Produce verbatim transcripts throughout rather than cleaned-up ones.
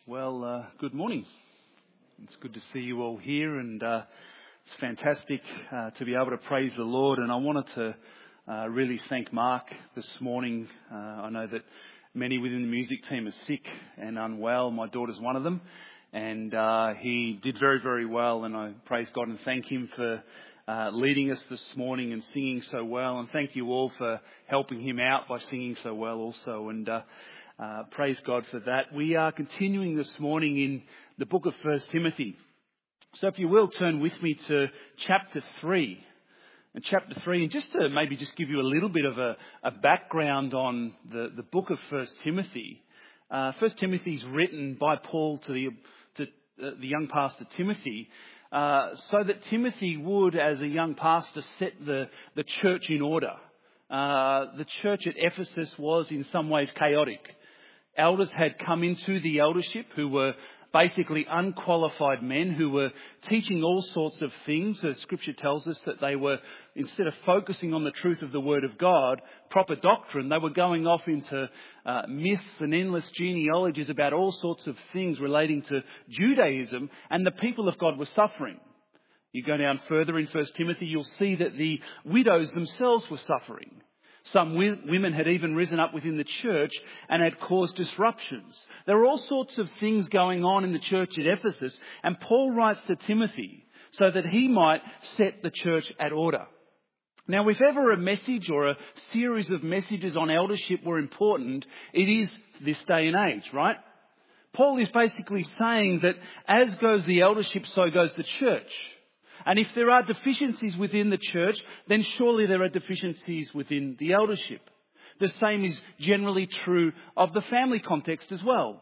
Well, uh, good morning. It's good to see you all here, and uh, it's fantastic uh, to be able to praise the Lord. And I wanted to uh, really thank Mark this morning. Uh, I know that many within the music team are sick and unwell. My daughter's one of them, and uh, he did very, very well. And I praise God and thank him for uh, leading us this morning and singing so well. And thank you all for helping him out by singing so well also. And uh, Uh, praise God for that. We are continuing this morning in the book of First Timothy. So if you will, turn with me to chapter three. And chapter three, and just to maybe just give you a little bit of a, a background on the, the book of First Timothy. Uh, First Timothy is written by Paul to the, to, uh, the young pastor Timothy, uh, so that Timothy would, as a young pastor, set the, the church in order. Uh, the church at Ephesus was in some ways chaotic. Elders had come into the eldership who were basically unqualified men who were teaching all sorts of things. As Scripture tells us that they were, instead of focusing on the truth of the Word of God, proper doctrine, they were going off into uh, myths and endless genealogies about all sorts of things relating to Judaism, and the people of God were suffering. You go down further in First Timothy, you'll see that the widows themselves were suffering. Some women had even risen up within the church and had caused disruptions. There were all sorts of things going on in the church at Ephesus, and Paul writes to Timothy so that he might set the church at order. Now, if ever a message or a series of messages on eldership were important, it is this day and age, right? Paul is basically saying that as goes the eldership, so goes the church. And if there are deficiencies within the church, then surely there are deficiencies within the eldership. The same is generally true of the family context as well.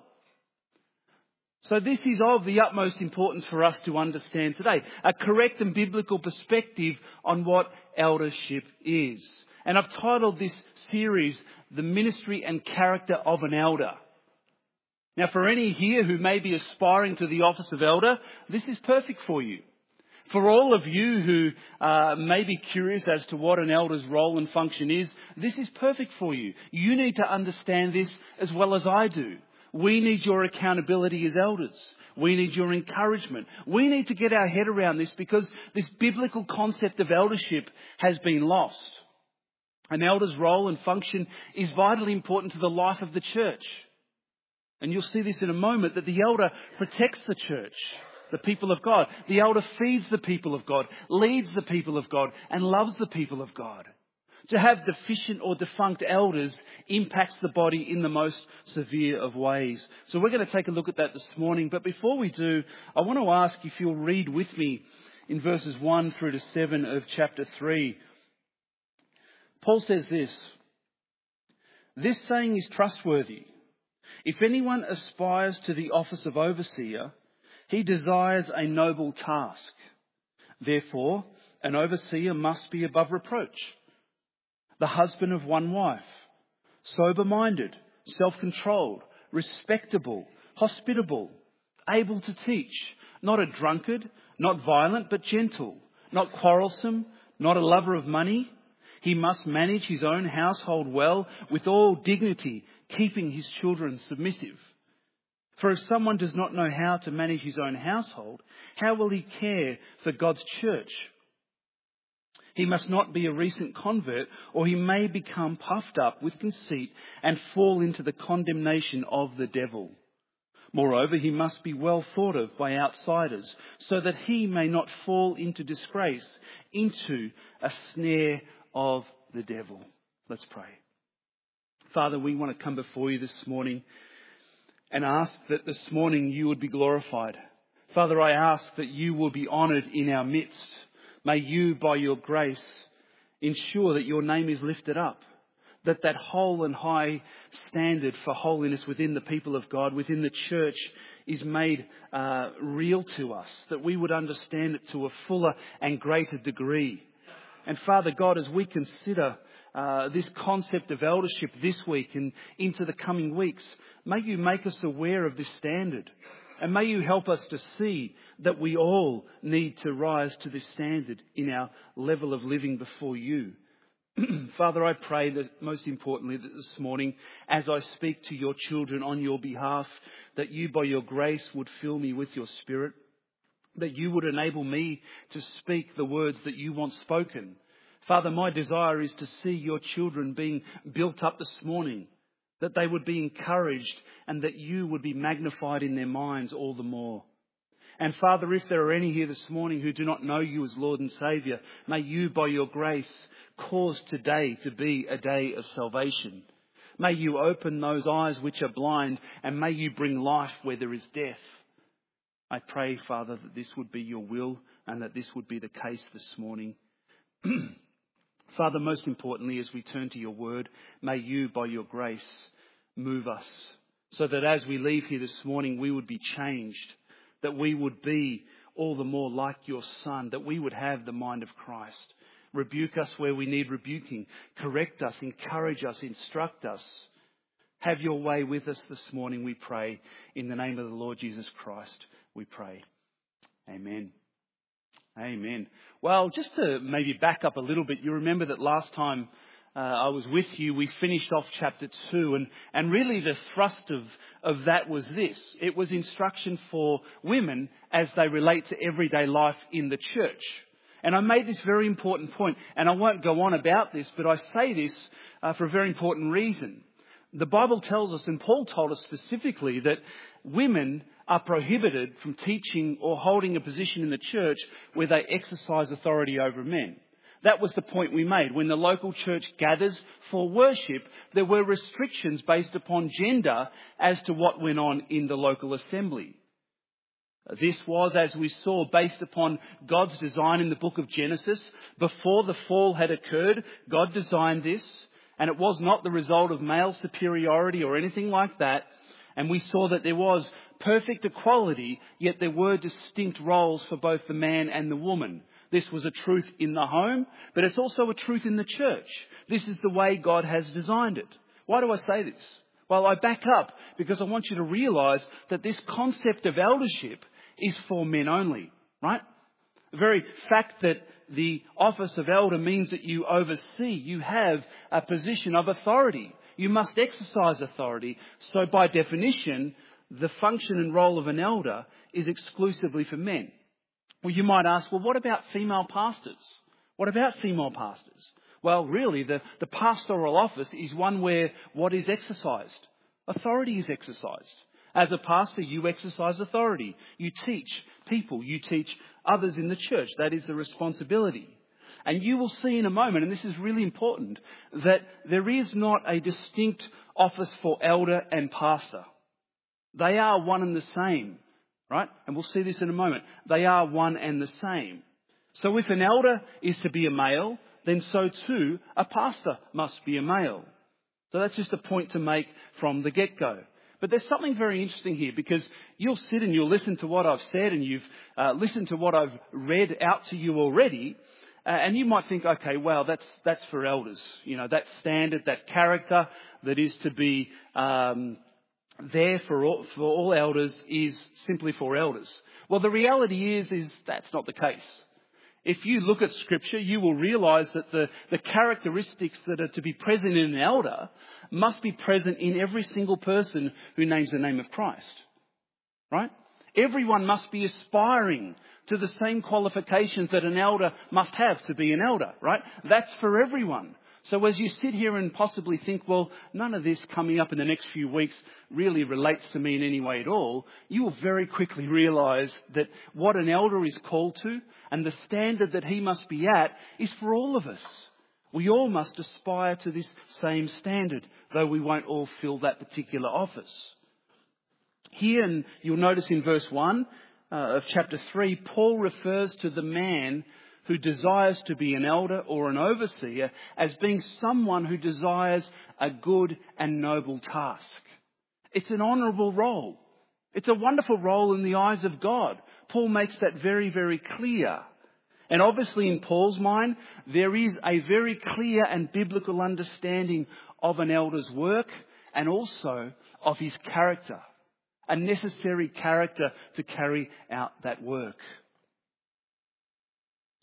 So this is of the utmost importance for us to understand today. A correct and biblical perspective on what eldership is. And I've titled this series, The Ministry and Character of an Elder. Now, for any here who may be aspiring to the office of elder, this is perfect for you. For all of you who uh, may be curious as to what an elder's role and function is, this is perfect for you. You need to understand this as well as I do. We need your accountability as elders. We need your encouragement. We need to get our head around this because this biblical concept of eldership has been lost. An elder's role and function is vitally important to the life of the church. And you'll see this in a moment, that the elder protects the church. The people of God. The elder feeds the people of God, leads the people of God, and loves the people of God. To have deficient or defunct elders impacts the body in the most severe of ways. So we're going to take a look at that this morning. But before we do, I want to ask if you'll read with me in verses one through to seven of chapter three. Paul says this: "This saying is trustworthy. If anyone aspires to the office of overseer, he desires a noble task. Therefore, an overseer must be above reproach, the husband of one wife, sober-minded, self-controlled, respectable, hospitable, able to teach, not a drunkard, not violent, but gentle, not quarrelsome, not a lover of money. He must manage his own household well, with all dignity, keeping his children submissive. For if someone does not know how to manage his own household, how will he care for God's church? He must not be a recent convert, or he may become puffed up with conceit and fall into the condemnation of the devil. Moreover, he must be well thought of by outsiders, so that he may not fall into disgrace, into a snare of the devil." Let's pray. Father, we want to come before you this morning and ask that this morning you would be glorified. Father, I ask that you will be honoured in our midst. May you, by your grace, ensure that your name is lifted up, that that whole and high standard for holiness within the people of God, within the church, is made uh, real to us, that we would understand it to a fuller and greater degree. And Father God, as we consider Uh, this concept of eldership this week and into the coming weeks, may you make us aware of this standard, and may you help us to see that we all need to rise to this standard in our level of living before you. Father, I pray that most importantly that this morning, as I speak to your children on your behalf, that you by your grace would fill me with your Spirit, that you would enable me to speak the words that you want spoken. Father, my desire is to see your children being built up this morning, that they would be encouraged and that you would be magnified in their minds all the more. And Father, if there are any here this morning who do not know you as Lord and Saviour, may you by your grace cause today to be a day of salvation. May you open those eyes which are blind, and may you bring life where there is death. I pray, Father, that this would be your will and that this would be the case this morning. Father, most importantly, as we turn to your word, may you, by your grace, move us so that as we leave here this morning, we would be changed, that we would be all the more like your Son, that we would have the mind of Christ. Rebuke us where we need rebuking. Correct us, encourage us, instruct us. Have your way with us this morning, we pray. In the name of the Lord Jesus Christ, we pray. Amen. Amen. Well, just to maybe back up a little bit, you remember that last time uh, I was with you, we finished off chapter two, and, and really the thrust of, of that was this. It was instruction for women as they relate to everyday life in the church. And I made this very important point, and I won't go on about this, but I say this uh, for a very important reason. The Bible tells us, and Paul told us specifically, that women are prohibited from teaching or holding a position in the church where they exercise authority over men. That was the point we made. When the local church gathers for worship, there were restrictions based upon gender as to what went on in the local assembly. This was, as we saw, based upon God's design in the book of Genesis. Before the fall had occurred, God designed this, and it was not the result of male superiority or anything like that. And we saw that there was perfect equality, yet there were distinct roles for both the man and the woman. This was a truth in the home, but it's also a truth in the church. This is the way God has designed it. Why do I say this? Well, I back up because I want you to realise that this concept of eldership is for men only, right? The very fact that the office of elder means that you oversee, you have a position of authority. You must exercise authority. So by definition, the function and role of an elder is exclusively for men. Well, you might ask, well, what about female pastors? What about female pastors? Well, really, the, the pastoral office is one where what is exercised? Authority is exercised. As a pastor, you exercise authority. You teach people. You teach others in the church. That is the responsibility. And you will see in a moment, and this is really important, that there is not a distinct office for elder and pastor. They are one and the same, right? And we'll see this in a moment. They are one and the same. So if an elder is to be a male, then so too a pastor must be a male. So that's just a point to make from the get-go. But there's something very interesting here, because you'll sit and you'll listen to what I've said, and you've uh, listened to what I've read out to you already. Uh, and you might think, okay, well, that's that's for elders. You know, that standard, that character that is to be um, there for all, for all elders is simply for elders. Well, the reality is, is that's not the case. If you look at Scripture, you will realise that the, the characteristics that are to be present in an elder must be present in every single person who names the name of Christ. Right? Everyone must be aspiring to the same qualifications that an elder must have to be an elder. Right? That's for everyone. So as you sit here and possibly think, well, none of this coming up in the next few weeks really relates to me in any way at all, you will very quickly realise that what an elder is called to and the standard that he must be at is for all of us. We all must aspire to this same standard, though we won't all fill that particular office. Here, and you'll notice in verse one uh, of chapter three, Paul refers to the man who desires to be an elder or an overseer as being someone who desires a good and noble task. It's an honourable role. It's a wonderful role in the eyes of God. Paul makes that very, very clear. And obviously in Paul's mind, there is a very clear and biblical understanding of an elder's work and also of his character, a necessary character to carry out that work.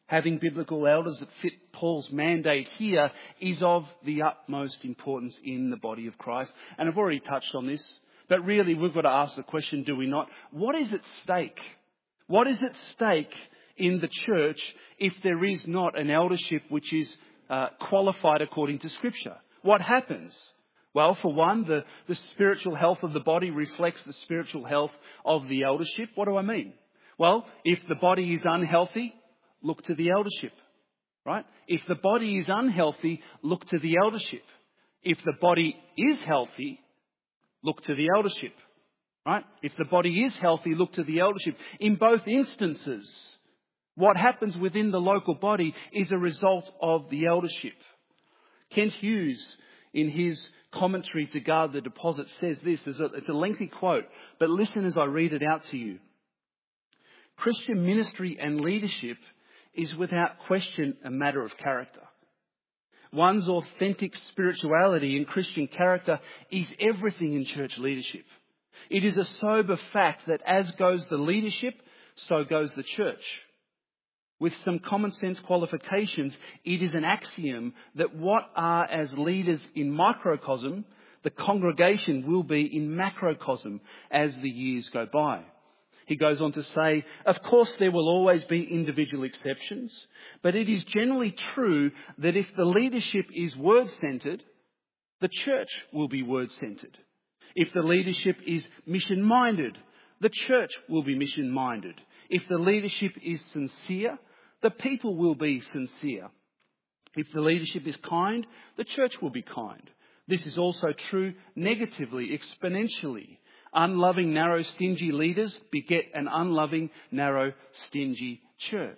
Having biblical elders that fit Paul's mandate here is of the utmost importance in the body of Christ. And I've already touched on this, but really we've got to ask the question, do we not? What is at stake? What is at stake in the church if there is not an eldership which is uh, qualified according to Scripture? What happens? Well, for one, the, the spiritual health of the body reflects the spiritual health of the eldership. What do I mean? Well, if the body is unhealthy, look to the eldership, right? If the body is unhealthy, look to the eldership. If the body is healthy, look to the eldership, right? If the body is healthy, look to the eldership. In both instances, what happens within the local body is a result of the eldership. Kent Hughes, in his commentary to Guard the Deposit, says this. It's a, it's a lengthy quote, but listen as I read it out to you. Christian ministry and leadership is without question a matter of character. One's authentic spirituality and Christian character is everything in church leadership. It is a sober fact that as goes the leadership, so goes the church. With some common sense qualifications, it is an axiom that what are as leaders in microcosm, the congregation will be in macrocosm as the years go by. He goes on to say, of course there will always be individual exceptions, but it is generally true that if the leadership is word-centred, the church will be word-centred. If the leadership is mission-minded, the church will be mission-minded. If the leadership is sincere, the people will be sincere. If the leadership is kind, the church will be kind. This is also true negatively, exponentially. Unloving, narrow, stingy leaders beget an unloving, narrow, stingy church.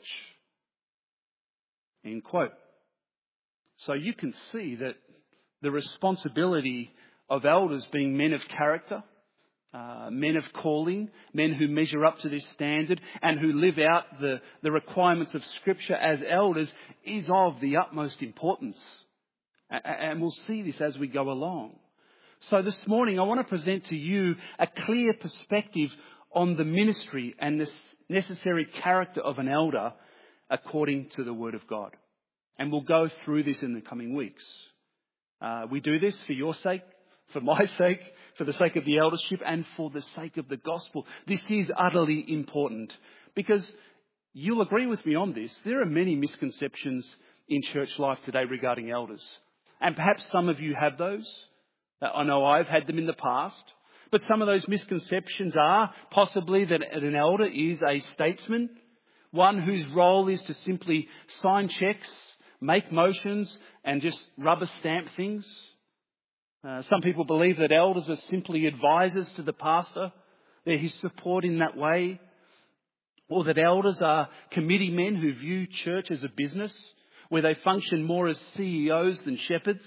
End quote. So you can see that the responsibility of elders being men of character, uh, men of calling, men who measure up to this standard and who live out the, the requirements of Scripture as elders is of the utmost importance. And we'll see this as we go along. So this morning I want to present to you a clear perspective on the ministry and the necessary character of an elder according to the Word of God. And we'll go through this in the coming weeks. Uh, we do this for your sake, for my sake, for the sake of the eldership and for the sake of the gospel. This is utterly important because you'll agree with me on this. There are many misconceptions in church life today regarding elders. And perhaps some of you have those. I know I've had them in the past, but some of those misconceptions are possibly that an elder is a statesman, one whose role is to simply sign checks, make motions and just rubber stamp things. Uh, some people believe that elders are simply advisors to the pastor. They're his support in that way. Or that elders are committee men who view church as a business, where they function more as C E Os than shepherds.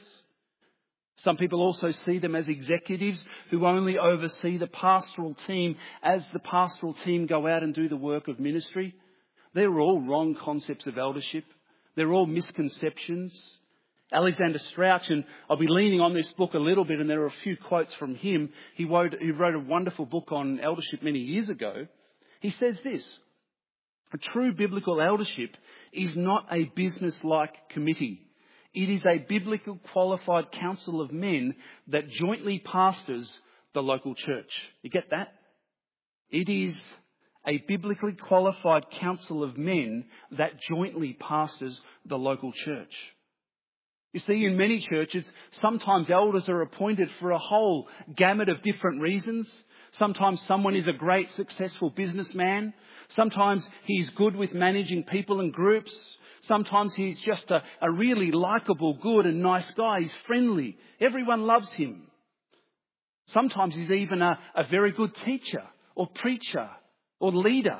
Some people also see them as executives who only oversee the pastoral team as the pastoral team go out and do the work of ministry. They're all wrong concepts of eldership. They're all misconceptions. Alexander Strauch, and I'll be leaning on this book a little bit, and there are a few quotes from him. He wrote, he wrote a wonderful book on eldership many years ago. He says this: a true biblical eldership is not a business-like committee. It is a biblical qualified council of men that jointly pastors the local church. You get that? It is a biblically qualified council of men that jointly pastors the local church. You see, in many churches, sometimes elders are appointed for a whole gamut of different reasons. Sometimes someone is a great, successful businessman. Sometimes he's good with managing people and groups. Sometimes he's just a, a really likeable, good and nice guy. He's friendly. Everyone loves him. Sometimes he's even a, a very good teacher or preacher or leader.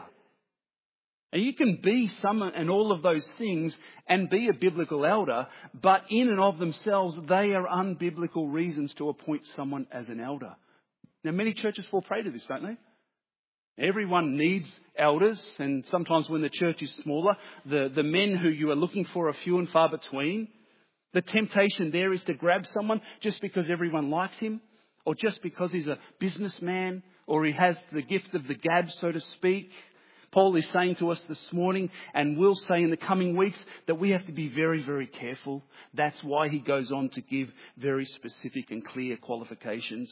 And you can be some and all of those things and be a biblical elder, but in and of themselves, they are unbiblical reasons to appoint someone as an elder. Now, many churches fall prey to this, don't they? Everyone needs elders, and sometimes when the church is smaller, the, the men who you are looking for are few and far between. The temptation there is to grab someone just because everyone likes him, or just because he's a businessman, or he has the gift of the gab, so to speak. Paul is saying to us this morning, and will say in the coming weeks, that we have to be very, very careful. That's why he goes on to give very specific and clear qualifications.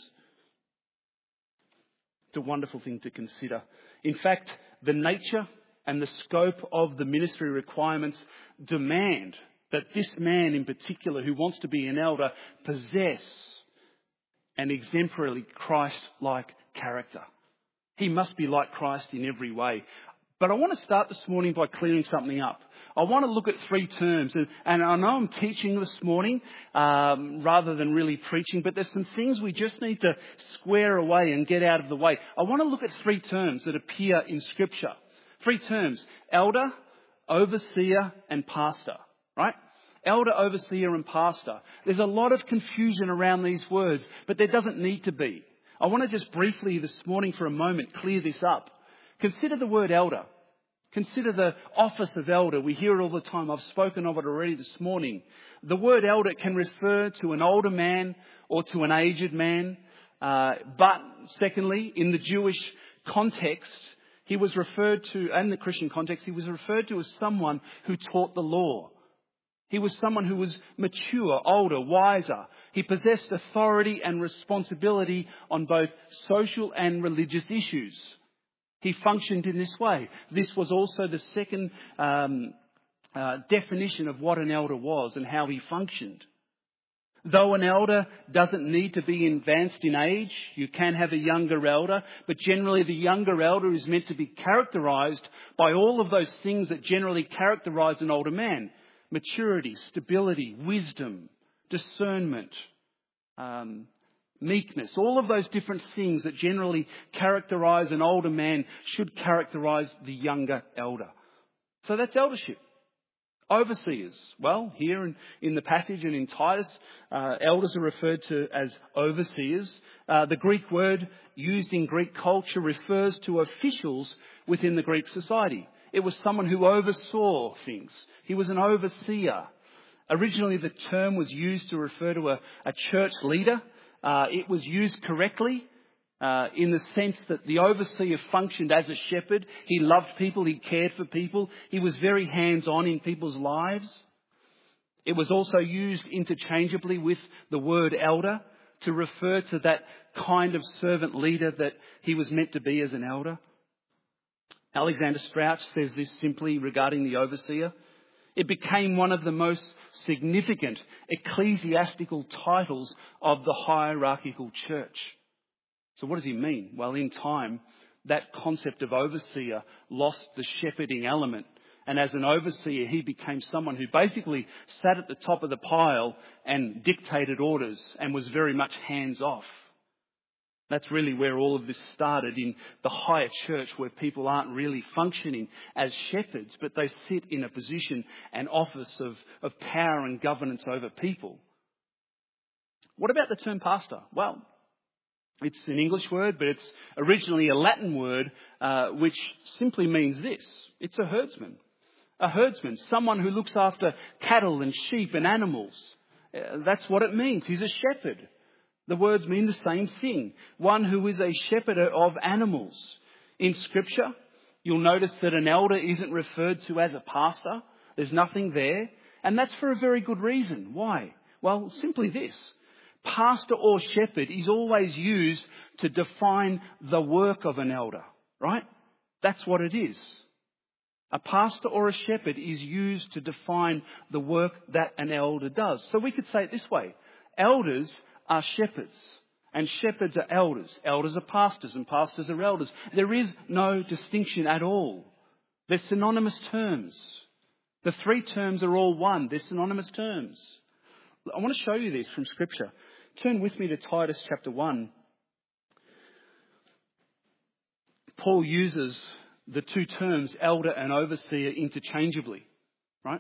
It's a wonderful thing to consider. In fact, the nature and the scope of the ministry requirements demand that this man in particular, who wants to be an elder, possess an exemplarily Christ-like character. He must be like Christ in every way. But I want to start this morning by clearing something up. I want to look at three terms. And, and I know I'm teaching this morning um, rather than really preaching, but there's some things we just need to square away and get out of the way. I want to look at three terms that appear in Scripture. Three terms: elder, overseer, and pastor. Right? Elder, overseer, and pastor. There's a lot of confusion around these words, but there doesn't need to be. I want to just briefly this morning for a moment clear this up. Consider the word elder. Consider the office of elder. We hear it all the time. I've spoken of it already this morning. The word elder can refer to an older man or to an aged man. Uh, but secondly, in the Jewish context, he was referred to, and the Christian context, he was referred to as someone who taught the law. He was someone who was mature, older, wiser. He possessed authority and responsibility on both social and religious issues. He functioned in this way. This was also the second um, uh, definition of what an elder was and how he functioned. Though an elder doesn't need to be advanced in age, you can have a younger elder, but generally the younger elder is meant to be characterised by all of those things that generally characterise an older man. Maturity, stability, wisdom, discernment, um, meekness, all of those different things that generally characterise an older man should characterise the younger elder. So that's eldership. Overseers. Well, here in, in the passage and in Titus, uh, elders are referred to as overseers. Uh, the Greek word used in Greek culture refers to officials within the Greek society. It was someone who oversaw things. He was an overseer. Originally, the term was used to refer to a, a church leader. Uh, it was used correctly uh, in the sense that the overseer functioned as a shepherd. He loved people. He cared for people. He was very hands-on in people's lives. It was also used interchangeably with the word elder to refer to that kind of servant leader that he was meant to be as an elder. Alexander Strauch says this simply regarding the overseer. It became one of the most significant ecclesiastical titles of the hierarchical church. So what does he mean? Well, in time, that concept of overseer lost the shepherding element. And as an overseer, he became someone who basically sat at the top of the pile and dictated orders and was very much hands-off. That's really where all of this started, in the higher church, where people aren't really functioning as shepherds, but they sit in a position and office of, of power and governance over people. What about the term pastor? Well, it's an English word, but it's originally a Latin word, uh, which simply means this. It's a herdsman. A herdsman, someone who looks after cattle and sheep and animals. Uh, that's what it means. He's a shepherd. The words mean the same thing. One who is a shepherd of animals. In Scripture, you'll notice that an elder isn't referred to as a pastor. There's nothing there. And that's for a very good reason. Why? Well, simply this. Pastor or shepherd is always used to define the work of an elder, right? That's what it is. A pastor or a shepherd is used to define the work that an elder does. So we could say it this way. Elders are shepherds, and shepherds are elders. Elders are pastors, and pastors are elders. There is no distinction at all. They're synonymous terms. The three terms are all one. They're synonymous terms. I want to show you this from Scripture. Turn with me to Titus chapter one. Paul uses the two terms, elder and overseer, interchangeably, right?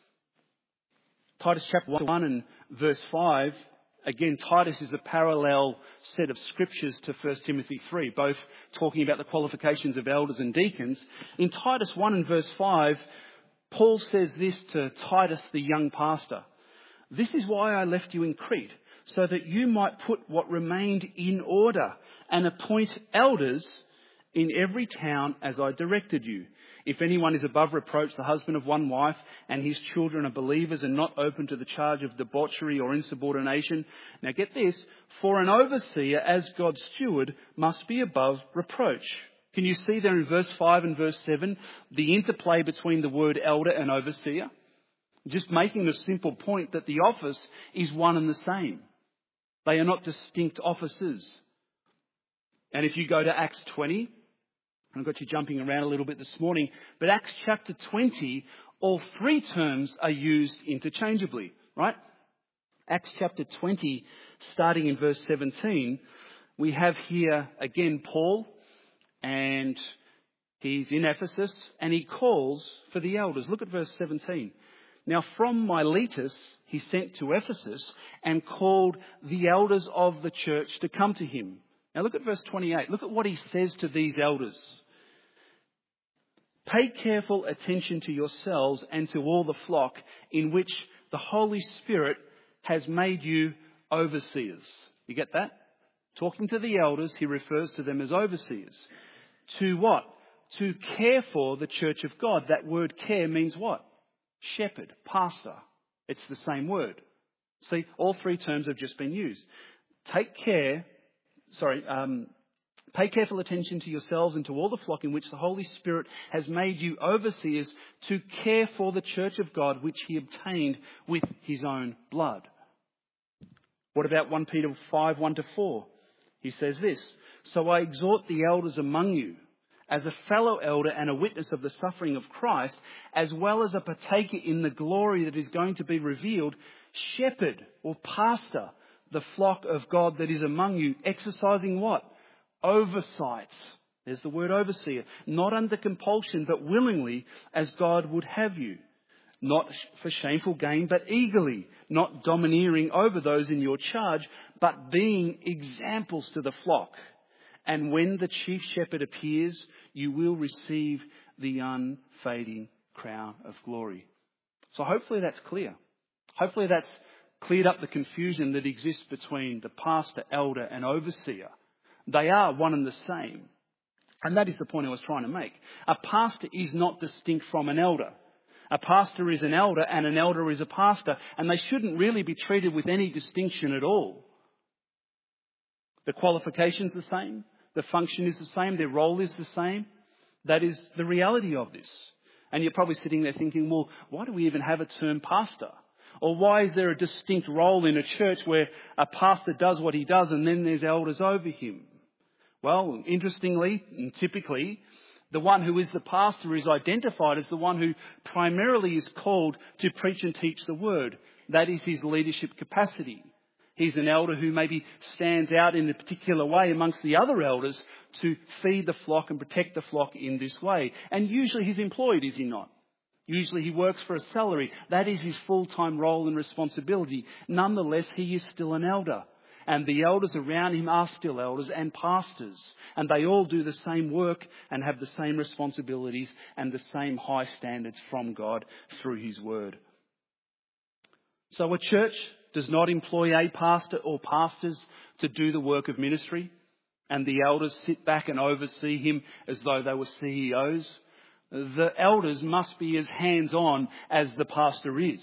Titus chapter one and verse five. Again, Titus is a parallel set of scriptures to First Timothy three, both talking about the qualifications of elders and deacons. In Titus one and verse five, Paul says this to Titus, the young pastor. This is why I left you in Crete, so that you might put what remained in order and appoint elders in every town as I directed you. If anyone is above reproach, the husband of one wife, and his children are believers and not open to the charge of debauchery or insubordination. Now get this, for an overseer as God's steward must be above reproach. Can you see there in verse five and verse seven the interplay between the word elder and overseer? Just making the simple point that the office is one and the same. They are not distinct offices. And if you go to Acts twenty, I've got you jumping around a little bit this morning, but Acts chapter twenty, all three terms are used interchangeably, right? Acts chapter twenty, starting in verse seventeen, we have here again Paul, and he's in Ephesus, and he calls for the elders. Look at verse seventeen. Now from Miletus he sent to Ephesus and called the elders of the church to come to him. Now look at verse twenty-eight. Look at what he says to these elders. Pay careful attention to yourselves and to all the flock in which the Holy Spirit has made you overseers. You get that? Talking to the elders, he refers to them as overseers. To what? To care for the church of God. That word care means what? Shepherd, pastor. It's the same word. See, all three terms have just been used. Take care, sorry, um, pay careful attention to yourselves and to all the flock in which the Holy Spirit has made you overseers to care for the church of God, which he obtained with his own blood. What about First Peter five, one to four? He says this, so I exhort the elders among you, as a fellow elder and a witness of the suffering of Christ, as well as a partaker in the glory that is going to be revealed, shepherd or pastor the flock of God that is among you, exercising what? Oversight. There's the word overseer. Not under compulsion, but willingly, as God would have you. Not for shameful gain, but eagerly. Not domineering over those in your charge, but being examples to the flock. And when the chief shepherd appears, you will receive the unfading crown of glory. So hopefully that's clear. Hopefully that's cleared up the confusion that exists between the pastor, elder and overseer. They are one and the same. And that is the point I was trying to make. A pastor is not distinct from an elder. A pastor is an elder and an elder is a pastor, and they shouldn't really be treated with any distinction at all. The qualification's the same. The function is the same. Their role is the same. That is the reality of this. And you're probably sitting there thinking, well, why do we even have a term pastor? Or why is there a distinct role in a church where a pastor does what he does and then there's elders over him? Well, interestingly and typically, the one who is the pastor is identified as the one who primarily is called to preach and teach the word. That is his leadership capacity. He's an elder who maybe stands out in a particular way amongst the other elders to feed the flock and protect the flock in this way. And usually he's employed, is he not? Usually he works for a salary. That is his full-time role and responsibility. Nonetheless, he is still an elder. And the elders around him are still elders and pastors. And they all do the same work and have the same responsibilities and the same high standards from God through his word. So a church does not employ a pastor or pastors to do the work of ministry, and the elders sit back and oversee him as though they were C E Os. The elders must be as hands-on as the pastor is.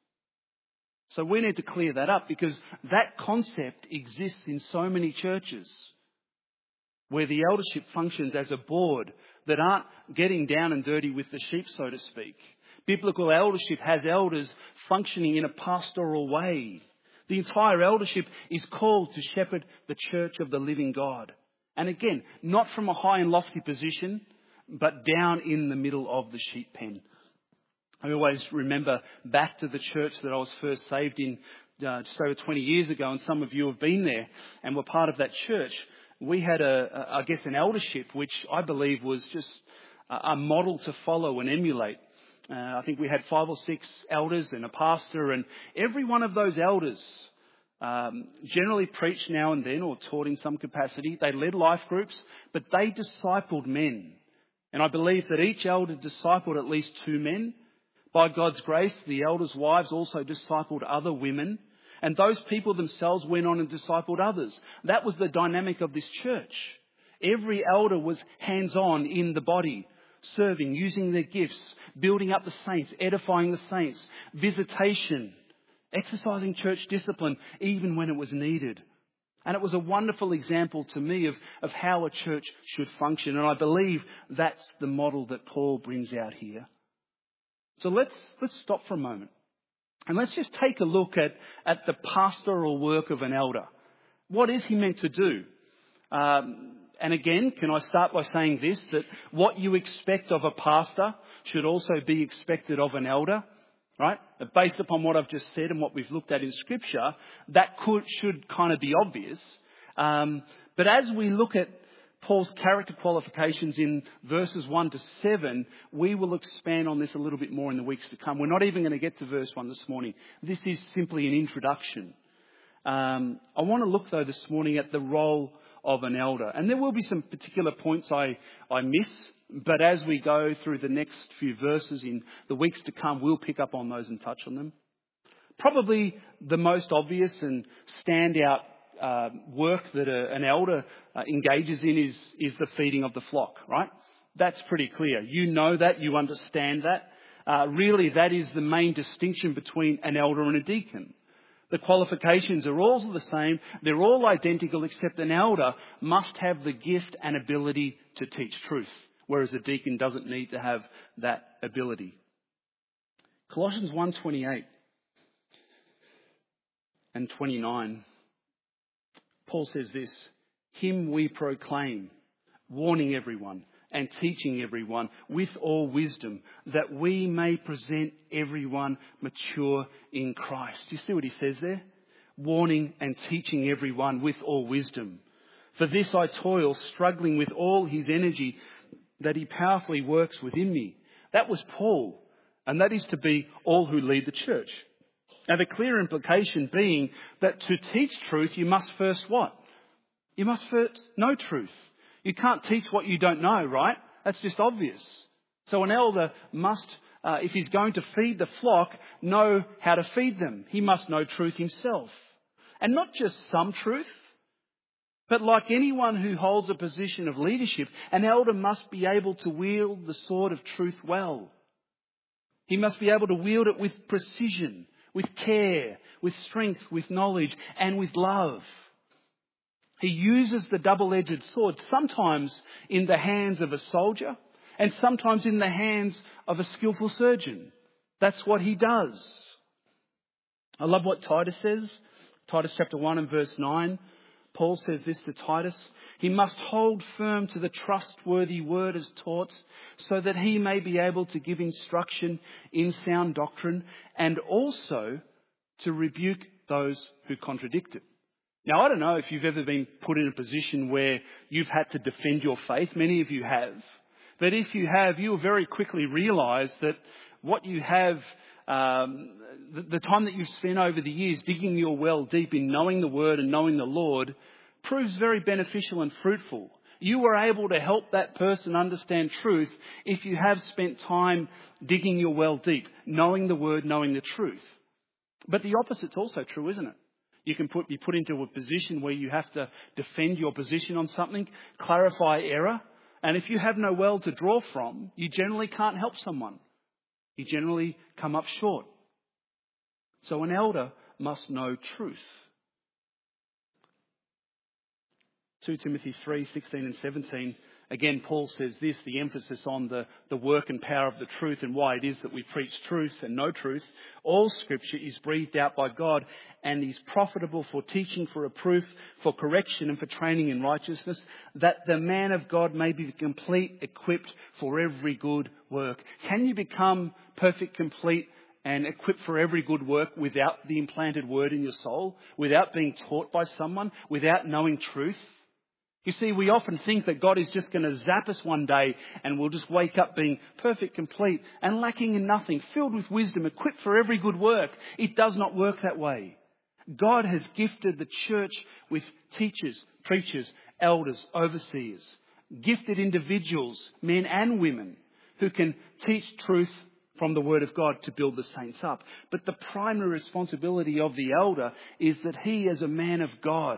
So we need to clear that up, because that concept exists in so many churches where the eldership functions as a board that aren't getting down and dirty with the sheep, so to speak. Biblical eldership has elders functioning in a pastoral way. The entire eldership is called to shepherd the church of the living God. And again, not from a high and lofty position, but down in the middle of the sheep pen. I always remember back to the church that I was first saved in uh, just over twenty years ago, and some of you have been there and were part of that church. We had, a, a I guess, an eldership, which I believe was just a, a model to follow and emulate. Uh, I think we had five or six elders and a pastor, and every one of those elders um, generally preached now and then or taught in some capacity. They led life groups, but they discipled men. And I believe that each elder discipled at least two men. By God's grace, the elders' wives also discipled other women, and those people themselves went on and discipled others. That was the dynamic of this church. Every elder was hands-on in the body, serving, using their gifts, building up the saints, edifying the saints, visitation, exercising church discipline even when it was needed. And it was a wonderful example to me of, of how a church should function. And I believe that's the model that Paul brings out here. So let's, let's stop for a moment. And let's just take a look at, at the pastoral work of an elder. What is he meant to do? Um, and again, can I start by saying this, that what you expect of a pastor should also be expected of an elder, right? Based upon what I've just said and what we've looked at in Scripture, that could should kind of be obvious. Um, but as we look at Paul's character qualifications in verses one to seven, we will expand on this a little bit more in the weeks to come. We're not even going to get to verse one this morning. This is simply an introduction. Um, I want to look, though, this morning at the role of an elder. And there will be some particular points I, I miss, but as we go through the next few verses in the weeks to come, we'll pick up on those and touch on them. Probably the most obvious and standout uh, work that a, an elder uh, engages in is, is the feeding of the flock, right? That's pretty clear. You know that, you understand that. Uh, really, that is the main distinction between an elder and a deacon. The qualifications are all the same. They're all identical, except an elder must have the gift and ability to teach truth, whereas a deacon doesn't need to have that ability. Colossians one twenty-eight and twenty-nine, Paul says this, "Him we proclaim, warning everyone and teaching everyone with all wisdom, that we may present everyone mature in Christ." Do you see what he says there? Warning and teaching everyone with all wisdom. "For this I toil, struggling with all his energy that he powerfully works within me." That was Paul, and that is to be all who lead the church. Now, the clear implication being that to teach truth, you must first what? You must first know truth. You can't teach what you don't know, right? That's just obvious. So an elder must, uh, if he's going to feed the flock, know how to feed them. He must know truth himself. And not just some truth, but like anyone who holds a position of leadership, an elder must be able to wield the sword of truth well. He must be able to wield it with precision, with care, with strength, with knowledge, and with love. He uses the double-edged sword, sometimes in the hands of a soldier and sometimes in the hands of a skillful surgeon. That's what he does. I love what Titus says. Titus chapter one and verse nine. Paul says this to Titus: "He must hold firm to the trustworthy word as taught, so that he may be able to give instruction in sound doctrine and also to rebuke those who contradict it." Now, I don't know if you've ever been put in a position where you've had to defend your faith. Many of you have. But if you have, you will very quickly realise that what you have, um, the, the time that you've spent over the years digging your well deep in knowing the Word and knowing the Lord proves very beneficial and fruitful. You were able to help that person understand truth if you have spent time digging your well deep, knowing the Word, knowing the truth. But the opposite's also true, isn't it? You can put, be put into a position where you have to defend your position on something, clarify error. And if you have no well to draw from, you generally can't help someone. You generally come up short. So an elder must know truth. Second Timothy three, sixteen and seventeen. Again, Paul says this, the emphasis on the, the work and power of the truth and why it is that we preach truth and know truth. "All Scripture is breathed out by God and is profitable for teaching, for reproof, for correction and for training in righteousness, that the man of God may be complete, equipped for every good work." Can you become perfect, complete and equipped for every good work without the implanted word in your soul, without being taught by someone, without knowing truth? You see, we often think that God is just going to zap us one day and we'll just wake up being perfect, complete and lacking in nothing, filled with wisdom, equipped for every good work. It does not work that way. God has gifted the church with teachers, preachers, elders, overseers, gifted individuals, men and women, who can teach truth from the Word of God to build the saints up. But the primary responsibility of the elder is that he, as a man of God,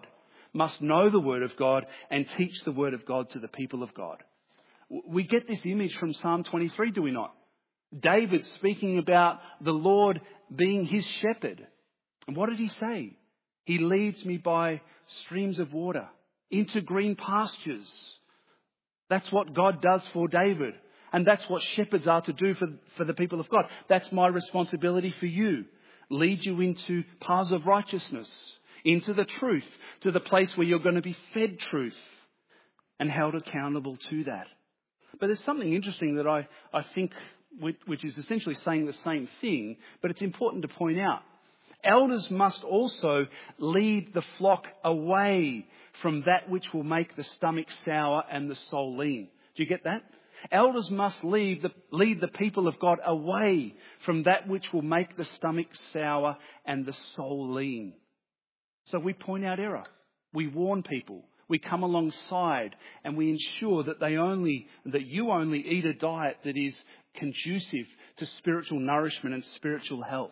must know the Word of God and teach the Word of God to the people of God. We get this image from Psalm twenty-three, do we not? David speaking about the Lord being his shepherd. And what did he say? He leads me by streams of water into green pastures. That's what God does for David. And that's what shepherds are to do for, for the people of God. That's my responsibility for you. Lead you into paths of righteousness, into the truth, to the place where you're going to be fed truth and held accountable to that. But there's something interesting that I, I think, which is essentially saying the same thing, but it's important to point out. Elders must also lead the flock away from that which will make the stomach sour and the soul lean. Do you get that? Elders must lead the, lead the people of God away from that which will make the stomach sour and the soul lean. So we point out error. We warn people. We come alongside and we ensure that they only, that you only eat a diet that is conducive to spiritual nourishment and spiritual health.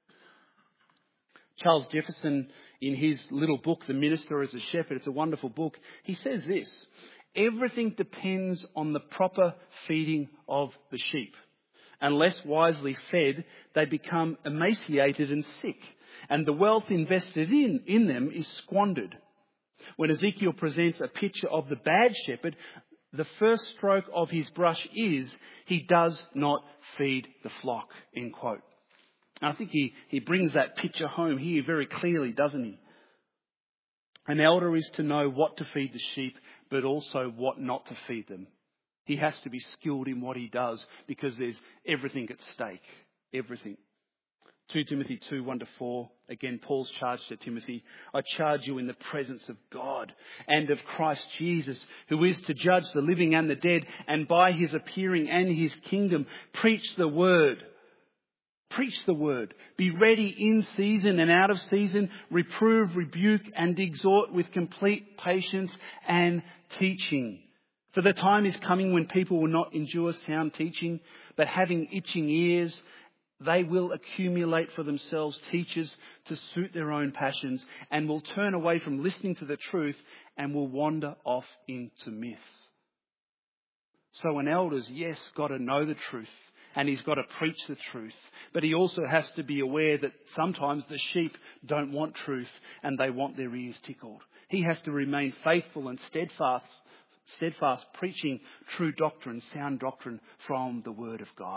Charles Jefferson, in his little book, The Minister as a Shepherd, it's a wonderful book, he says this: everything depends on the proper feeding of the sheep. Unless wisely fed, they become emaciated and sick, and the wealth invested in, in them is squandered. When Ezekiel presents a picture of the bad shepherd, the first stroke of his brush is, he does not feed the flock, end quote. And I think he, he brings that picture home here very clearly, doesn't he? An elder is to know what to feed the sheep, but also what not to feed them. He has to be skilled in what he does because there's everything at stake. Everything. Second Timothy two, one to four. Again, Paul's charge to Timothy. I charge you in the presence of God and of Christ Jesus, who is to judge the living and the dead, and by his appearing and his kingdom, preach the word. Preach the word. Be ready in season and out of season. Reprove, rebuke, and exhort with complete patience and teaching. For the time is coming when people will not endure sound teaching, but having itching ears, they will accumulate for themselves teachers to suit their own passions, and will turn away from listening to the truth and will wander off into myths. So an elder's, yes, got to know the truth. And he's got to preach the truth. But he also has to be aware that sometimes the sheep don't want truth and they want their ears tickled. He has to remain faithful and steadfast, steadfast preaching true doctrine, sound doctrine from the Word of God.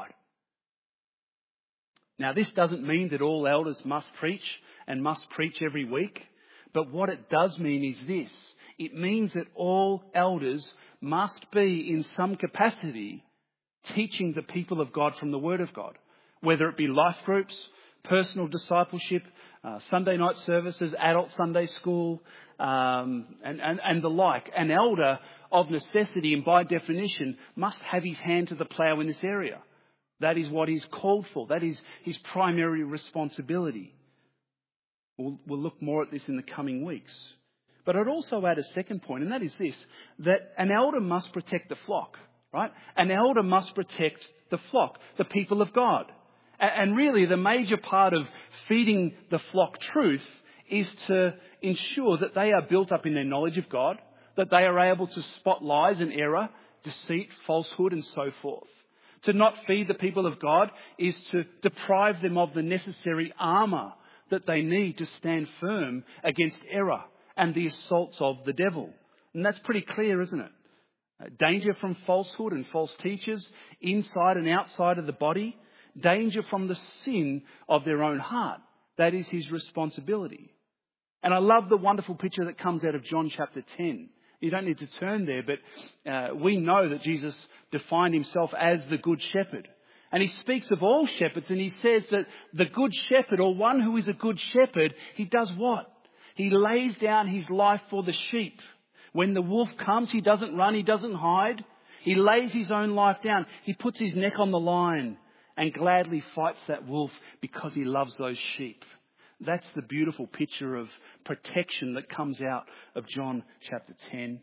Now, this doesn't mean that all elders must preach and must preach every week. But what it does mean is this. It means that all elders must be in some capacity teaching the people of God from the Word of God, whether it be life groups, personal discipleship, uh, Sunday night services, adult Sunday school, um, and, and, and the like. An elder, of necessity and by definition, must have his hand to the plough in this area. That is what he's called for. That is his primary responsibility. We'll, we'll look more at this in the coming weeks. But I'd also add a second point, and that is this, that an elder must protect the flock. Right? An elder must protect the flock, the people of God. And really the major part of feeding the flock truth is to ensure that they are built up in their knowledge of God, that they are able to spot lies and error, deceit, falsehood and so forth. To not feed the people of God is to deprive them of the necessary armour that they need to stand firm against error and the assaults of the devil. And that's pretty clear, isn't it? Danger from falsehood and false teachers inside and outside of the body. Danger from the sin of their own heart. That is his responsibility. And I love the wonderful picture that comes out of John chapter ten. You don't need to turn there, but uh, we know that Jesus defined himself as the good shepherd. And he speaks of all shepherds, and he says that the good shepherd, or one who is a good shepherd, he does what? He lays down his life for the sheep. When the wolf comes, he doesn't run, he doesn't hide. He lays his own life down. He puts his neck on the line and gladly fights that wolf because he loves those sheep. That's the beautiful picture of protection that comes out of John chapter ten.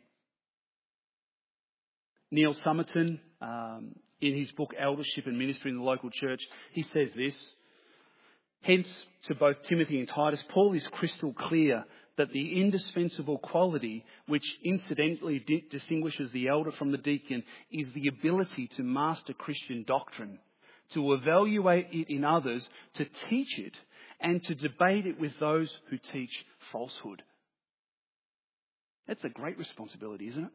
Neil Summerton, um, in his book Eldership and Ministry in the Local Church, he says this: hence, to both Timothy and Titus, Paul is crystal clear that the indispensable quality which incidentally di- distinguishes the elder from the deacon is the ability to master Christian doctrine, to evaluate it in others, to teach it, and to debate it with those who teach falsehood. That's a great responsibility, isn't it?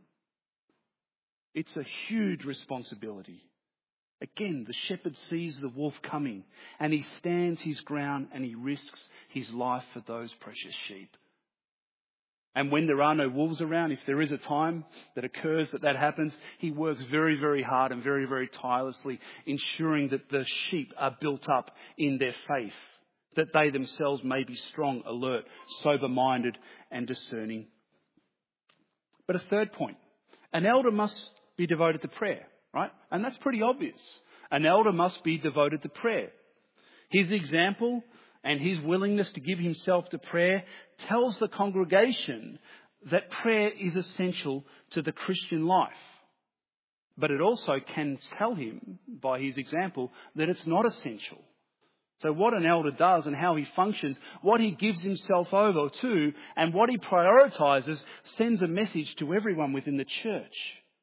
It's a huge responsibility. Again, the shepherd sees the wolf coming and he stands his ground and he risks his life for those precious sheep. And when there are no wolves around, if there is a time that occurs that that happens, he works very, very hard and very, very tirelessly, ensuring that the sheep are built up in their faith, that they themselves may be strong, alert, sober-minded and discerning. But a third point, an elder must be devoted to prayer, right? And that's pretty obvious. An elder must be devoted to prayer. His example and his willingness to give himself to prayer tells the congregation that prayer is essential to the Christian life. But it also can tell him, by his example, that it's not essential. So what an elder does and how he functions, what he gives himself over to, and what he prioritises sends a message to everyone within the church.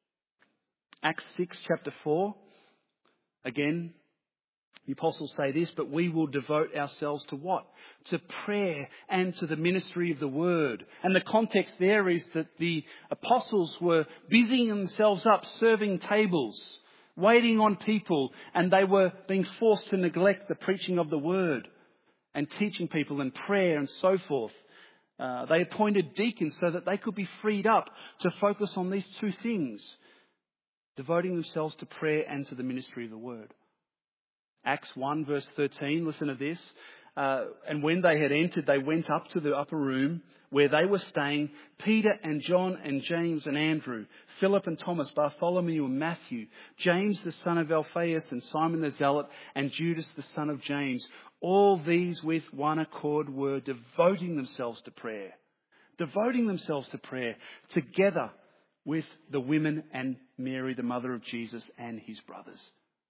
Acts six, chapter four, again, the apostles say this, but we will devote ourselves to what? To prayer and to the ministry of the word. And the context there is that the apostles were busying themselves up, serving tables, waiting on people, and they were being forced to neglect the preaching of the word and teaching people and prayer and so forth. Uh, they appointed deacons so that they could be freed up to focus on these two things, devoting themselves to prayer and to the ministry of the word. Acts one verse thirteen, listen to this. Uh, and when they had entered, they went up to the upper room where they were staying, Peter and John and James and Andrew, Philip and Thomas, Bartholomew and Matthew, James the son of Alphaeus and Simon the Zealot, and Judas the son of James. All these with one accord were devoting themselves to prayer. Devoting themselves to prayer together with the women and Mary, the mother of Jesus, and his brothers.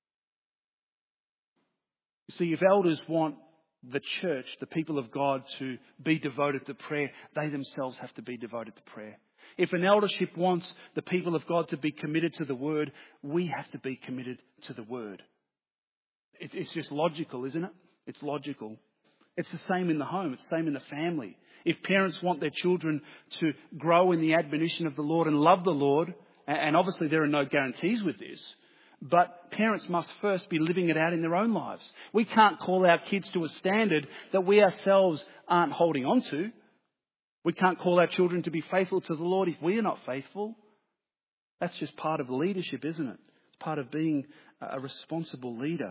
You see, if elders want the church, the people of God, to be devoted to prayer, they themselves have to be devoted to prayer. If an eldership wants the people of God to be committed to the word, we have to be committed to the word. It's just logical, isn't it? It's logical. It's the same in the home. It's the same in the family. If parents want their children to grow in the admonition of the Lord and love the Lord, and obviously there are no guarantees with this, but parents must first be living it out in their own lives. We can't call our kids to a standard that we ourselves aren't holding on to. We can't call our children to be faithful to the Lord if we are not faithful. That's just part of leadership, isn't it? It's part of being a responsible leader.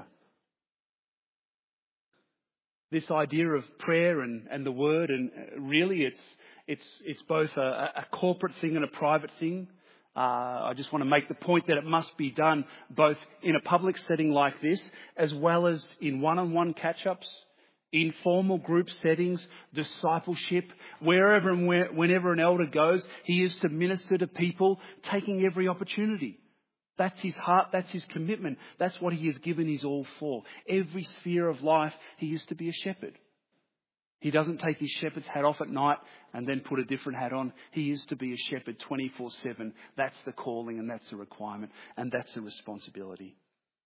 This idea of prayer and, and the word, and really it's it's it's both a, a corporate thing and a private thing. Uh, I just want to make the point that it must be done both in a public setting like this, as well as in one-on-one catch-ups, informal group settings, discipleship, wherever and where, whenever an elder goes, he is to minister to people, taking every opportunity. That's his heart, that's his commitment, that's what he has given his all for. Every sphere of life, he is to be a shepherd. He doesn't take his shepherd's hat off at night and then put a different hat on. He is to be a shepherd twenty-four seven. That's the calling and that's the requirement and that's the responsibility.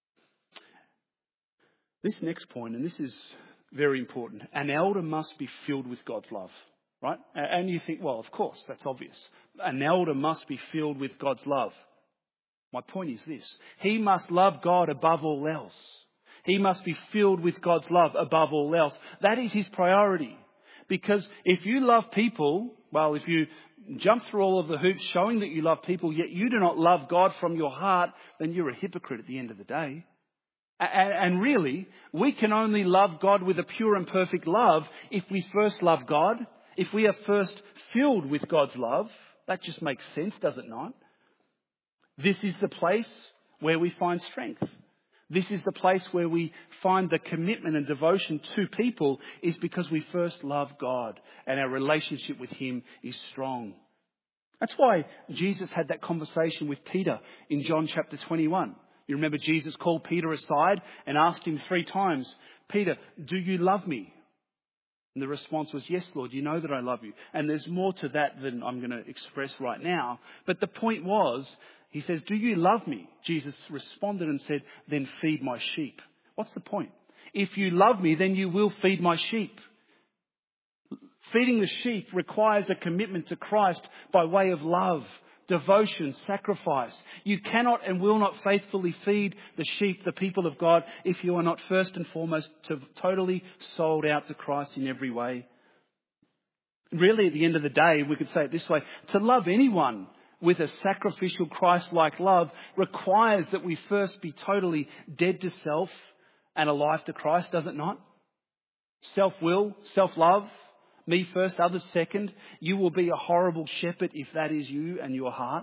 This next point, and this is very important, an elder must be filled with God's love, right? And you think, well, of course, that's obvious. An elder must be filled with God's love. My point is this: he must love God above all else. He must be filled with God's love above all else. That is his priority. Because if you love people, well, if you jump through all of the hoops showing that you love people, yet you do not love God from your heart, then you're a hypocrite at the end of the day. And really, we can only love God with a pure and perfect love if we first love God, if we are first filled with God's love. That just makes sense, does it not? This is the place where we find strength. This is the place where we find the commitment and devotion to people, is because we first love God and our relationship with him is strong. That's why Jesus had that conversation with Peter in John chapter twenty-one. You remember Jesus called Peter aside and asked him three times, Peter, do you love me? And the response was, yes, Lord, you know that I love you. And there's more to that than I'm going to express right now. But the point was, he says, do you love me? Jesus responded and said, then feed my sheep. What's the point? If you love me, then you will feed my sheep. Feeding the sheep requires a commitment to Christ by way of love, devotion, sacrifice. You cannot and will not faithfully feed the sheep, the people of God, if you are not first and foremost to totally sold out to Christ in every way. Really, at the end of the day, we could say it this way, to love anyone with a sacrificial Christ-like love requires that we first be totally dead to self and alive to Christ, does it not? Self-will, self-love, me first, others second. You will be a horrible shepherd if that is you and your heart.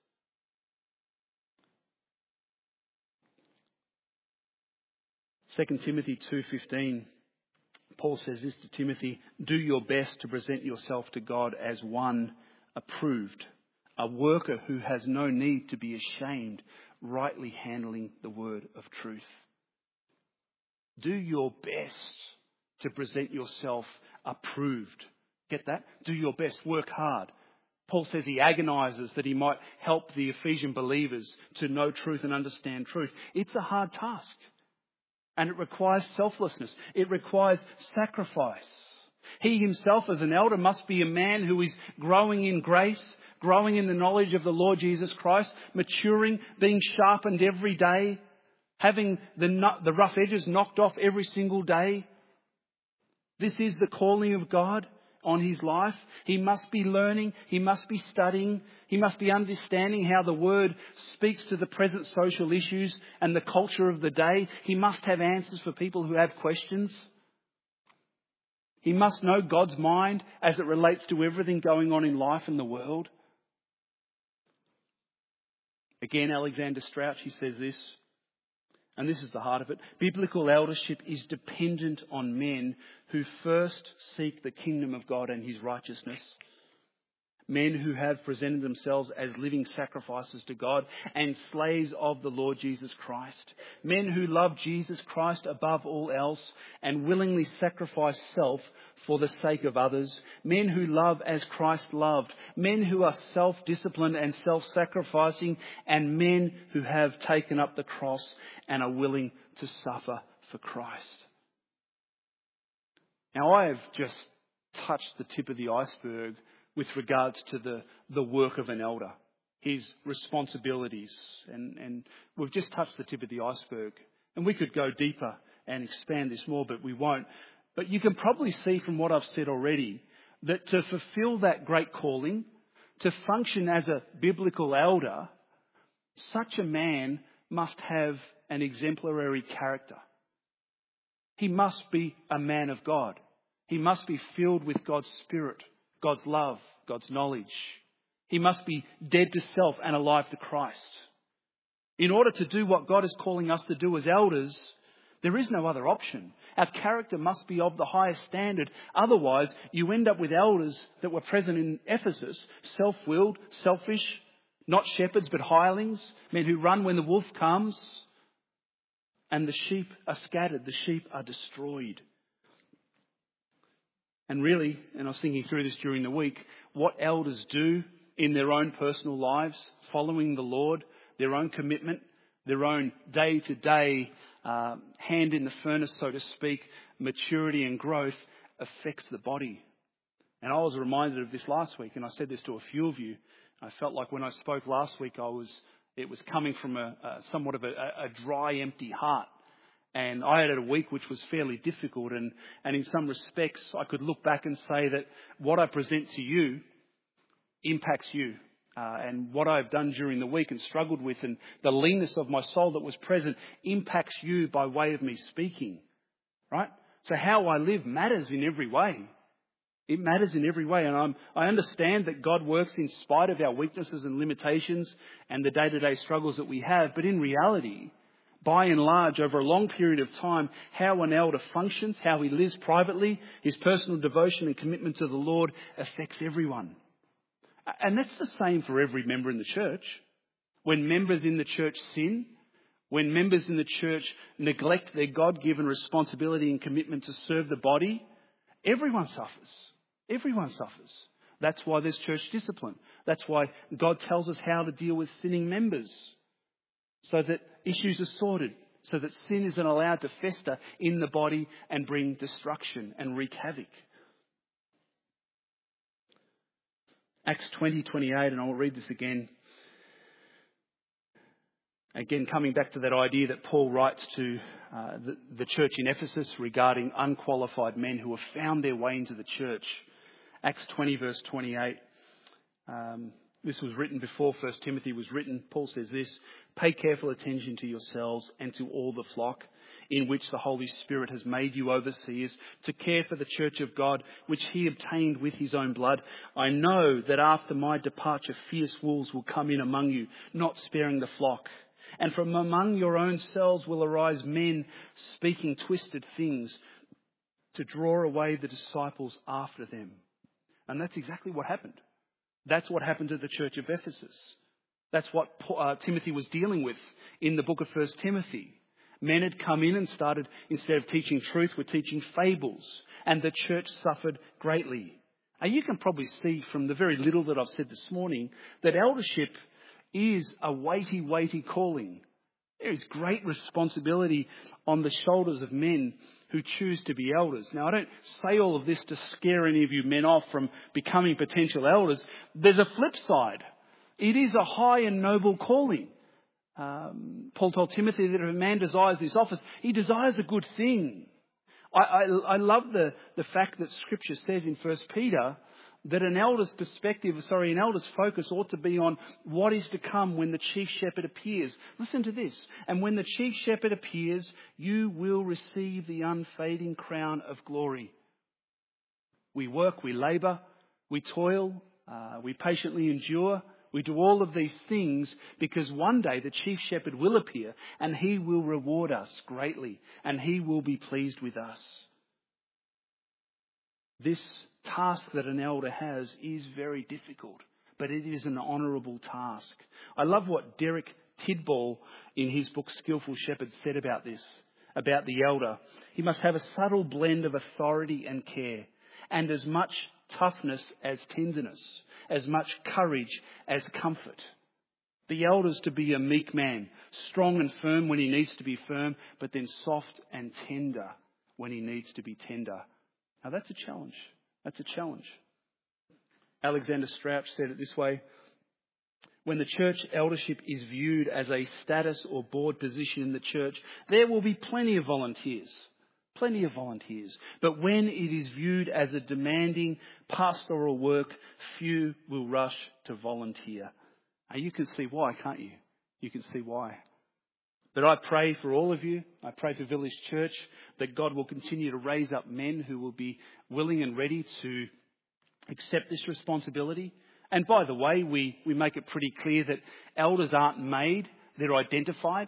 Second Timothy two fifteen, Paul says this to Timothy, do your best to present yourself to God as one approved, a worker who has no need to be ashamed, rightly handling the word of truth. Do your best to present yourself approved. Get that? Do your best. Work hard. Paul says he agonizes that he might help the Ephesian believers to know truth and understand truth. It's a hard task. And it requires selflessness. It requires sacrifice. He himself as an elder must be a man who is growing in grace, growing in the knowledge of the Lord Jesus Christ, maturing, being sharpened every day, having the, the rough edges knocked off every single day. This is the calling of God on his life. He must be learning. He must be studying. He must be understanding how the word speaks to the present social issues and the culture of the day. He must have answers for people who have questions. He must know God's mind as it relates to everything going on in life and the world. Again, Alexander Strauch, he says this, and this is the heart of it. Biblical eldership is dependent on men who first seek the kingdom of God and his righteousness. Men who have presented themselves as living sacrifices to God and slaves of the Lord Jesus Christ. Men who love Jesus Christ above all else and willingly sacrifice self for the sake of others. Men who love as Christ loved. Men who are self-disciplined and self-sacrificing. And men who have taken up the cross and are willing to suffer for Christ. Now, I have just touched the tip of the iceberg with regards to the, the work of an elder, his responsibilities. And, and we've just touched the tip of the iceberg. And we could go deeper and expand this more, but we won't. But you can probably see from what I've said already that to fulfill that great calling, to function as a biblical elder, such a man must have an exemplary character. He must be a man of God. He must be filled with God's Spirit, God's love, God's knowledge. He must be dead to self and alive to Christ. In order to do what God is calling us to do as elders, there is no other option. Our character must be of the highest standard. Otherwise, you end up with elders that were present in Ephesus, self-willed, selfish, not shepherds but hirelings, men who run when the wolf comes. And the sheep are scattered, the sheep are destroyed. And really, and I was thinking through this during the week, what elders do in their own personal lives, following the Lord, their own commitment, their own day-to-day uh, hand in the furnace, so to speak, maturity and growth affects the body. And I was reminded of this last week, and I said this to a few of you. I felt like when I spoke last week, I was it was coming from a, a somewhat of a, a dry, empty heart. And I had a week which was fairly difficult. And, and in some respects, I could look back and say that what I present to you impacts you. Uh, and what I've done during the week and struggled with and the leanness of my soul that was present impacts you by way of me speaking. Right? So how I live matters in every way. It matters in every way. And I'm, I understand that God works in spite of our weaknesses and limitations and the day-to-day struggles that we have. But in reality, by and large, over a long period of time, how an elder functions, how he lives privately, his personal devotion and commitment to the Lord affects everyone. And that's the same for every member in the church. When members in the church sin, when members in the church neglect their God-given responsibility and commitment to serve the body, Everyone suffers. Everyone suffers. That's why there's church discipline. That's why God tells us how to deal with sinning members, so that issues are sorted, so that sin isn't allowed to fester in the body and bring destruction and wreak havoc. Acts twenty twenty-eight, and I'll read this again. Again, coming back to that idea that Paul writes to uh, the, the church in Ephesus regarding unqualified men who have found their way into the church. Acts twenty verse twenty-eight. Um, this was written before First Timothy was written. Paul says this: "Pay careful attention to yourselves and to all the flock in which the Holy Spirit has made you overseers, to care for the church of God, which he obtained with his own blood. I know that after my departure fierce wolves will come in among you, not sparing the flock. And from among your own selves will arise men speaking twisted things to draw away the disciples after them." And that's exactly what happened. That's what happened to the church of Ephesus. That's what uh, Timothy was dealing with in the book of First Timothy. Men had come in and started, instead of teaching truth, were teaching fables. And the church suffered greatly. And you can probably see from the very little that I've said this morning that eldership is a weighty, weighty calling. There is great responsibility on the shoulders of men who choose to be elders. Now, I don't say all of this to scare any of you men off from becoming potential elders. There's a flip side. It is a high and noble calling. Um, Paul told Timothy that if a man desires this office, he desires a good thing. I, I, I love the, the fact that Scripture says in First Peter that an elder's perspective, sorry, an elder's focus ought to be on what is to come when the chief shepherd appears. Listen to this. "And when the chief shepherd appears, you will receive the unfading crown of glory." We work, we labour, we toil, uh, we patiently endure. We do all of these things because one day the chief shepherd will appear and he will reward us greatly and he will be pleased with us. This task that an elder has is very difficult, but it is an honourable task. I love what Derek Tidball in his book Skillful Shepherd said about this, about the elder. "He must have a subtle blend of authority and care, and as much toughness as tenderness, as much courage as comfort. The elder's to be a meek man, strong and firm when he needs to be firm, but then soft and tender when he needs to be tender." Now that's a challenge. That's a challenge. Alexander Strauch said it this way: "When the church eldership is viewed as a status or board position in the church, there will be plenty of volunteers. Plenty of volunteers. But when it is viewed as a demanding pastoral work, few will rush to volunteer." Now you can see why, can't you? You can see why. But I pray for all of you. I pray for Village Church that God will continue to raise up men who will be willing and ready to accept this responsibility. And by the way, we, we make it pretty clear that elders aren't made, they're identified.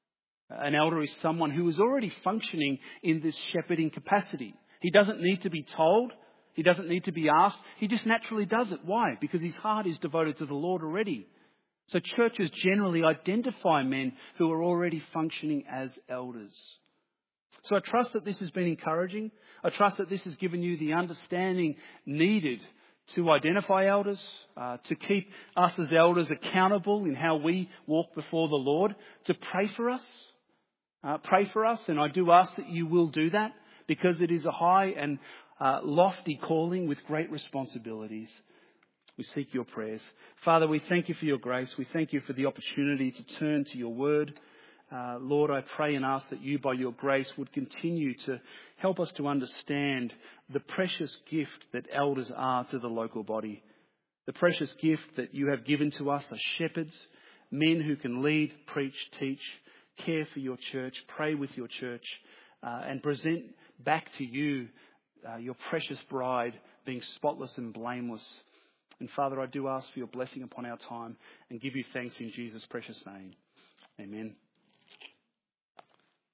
An elder is someone who is already functioning in this shepherding capacity. He doesn't need to be told. He doesn't need to be asked. He just naturally does it. Why? Because his heart is devoted to the Lord already. So churches generally identify men who are already functioning as elders. So I trust that this has been encouraging. I trust that this has given you the understanding needed to identify elders, uh, to keep us as elders accountable in how we walk before the Lord, to pray for us. Uh, pray for us, and I do ask that you will do that because it is a high and uh, lofty calling with great responsibilities. We seek your prayers. Father, we thank you for your grace. We thank you for the opportunity to turn to your word. Uh, Lord, I pray and ask that you, by your grace, would continue to help us to understand the precious gift that elders are to the local body. The precious gift that you have given to us are shepherds, men who can lead, preach, teach, care for your church, pray with your church, uh, and present back to you uh, your precious bride being spotless and blameless. And Father, I do ask for your blessing upon our time and give you thanks in Jesus' precious name. Amen.